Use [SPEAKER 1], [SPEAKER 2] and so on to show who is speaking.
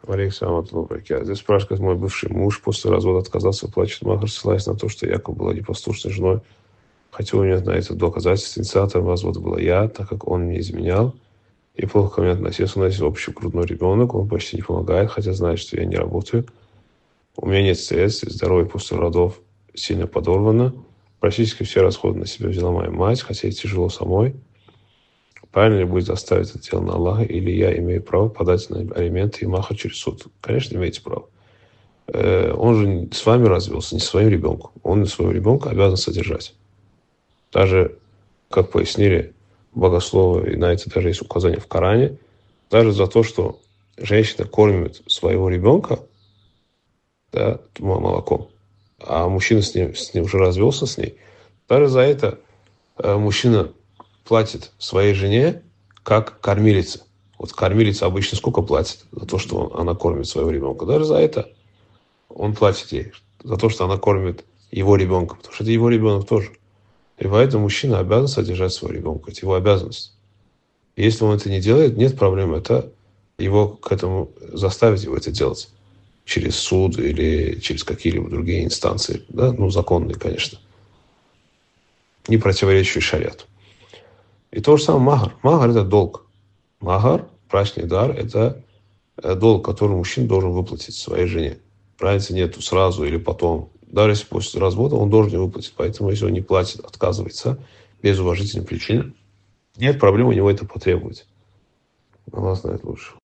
[SPEAKER 1] Александр Лубаки. Здесь спрашивает, мой бывший муж после развода отказался выплачивать махр, ссылаясь на то, что якобы была непослушной женой. Хотя у меня на это доказательств. Инициатором развода была я, так как он мне изменял и плохо ко мне относился. У нас есть общий грудной ребенок, он почти не помогает, хотя знает, что я не работаю. У меня нет средств, и здоровье после родов сильно подорвано. Практически все расходы на себя взяла моя мать, хотя и тяжело самой. Правильно ли будет оставить это дело на Аллаха, или я имею право подать на алименты и махр через суд? Конечно, имеете право. Он же с вами развелся, не со своим ребенком. Он своего ребенка обязан содержать. Даже, как пояснили богословы, и на это даже есть указание в Коране, даже за то, что женщина кормит своего ребенка, да, молоком, а мужчина с ним уже развелся с ней, даже за это мужчина платит своей жене как кормилица. Вот кормилица обычно сколько платит за то, что она кормит своего ребенка? Даже за это он платит ей. За то, что она кормит его ребенка. Потому что это его ребенок тоже. И поэтому мужчина обязан содержать своего ребенка. Это его обязанность. И если он это не делает, нет проблем. Это его к этому заставить его это делать. Через суд или через какие-либо другие инстанции. Да? Ну, законные, конечно. Не противоречащие шариату. И то же самое махар. Махар – это долг. Махар, брачный дар – это долг, который мужчина должен выплатить своей жене. Разницы нету сразу или потом. Даже если после развода он должен ее выплатить. Поэтому, если он не платит, отказывается без уважительной причины, нет проблем у него это потребовать. Allah знает лучше.